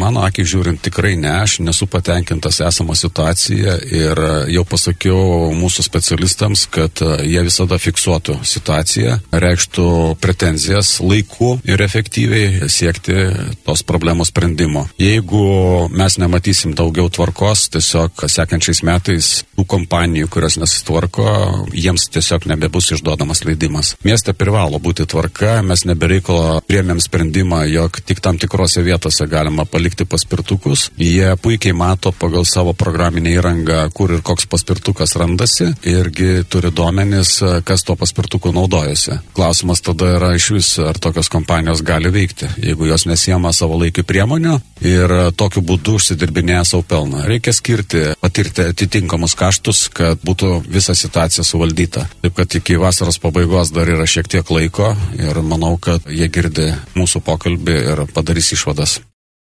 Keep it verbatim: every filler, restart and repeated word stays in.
mano akį žiūrint tikrai ne, aš nesu patenkintas esamą situaciją ir jau pasakiau mūsų specialistams, kad jie visada fiksuotų situaciją, reikštų pretenzijas laiku ir efektyviai siekti tos problemos sprendimo. Jeigu mes nematysim daugiau tvarkos, tiesiog sekančiais metais tų kompanijų, kurios nesitvarko, jiems tiesiog nebebus išduodamas leidimas. Mieste privalo būti tvarka, mes nebereikalo priėmėm sprendimą, jog tik tam tikrose vietose galima palikti paspirtukus. Jie puikiai mato pagal savo programinę įrangą, kur ir koks paspirtukas randasi, irgi turi duomenis, kas tuo paspirtuku naudojasi. Klausimas tada yra iš vis, ar tokios kompanijos gali veikti, jeigu jos nesiema savo laikių priemonių ir tokiu būdu užsidirbinėja savo pelną. Reikia skirti, patirti atitinkamus kaštus, kad būtų visa situacija suvaldyta. Taip kad iki vasaros pabaigos dar yra šiek tiek laiko ir manau, kad jie girdi mūsų pokalbį ir padarys išvadas.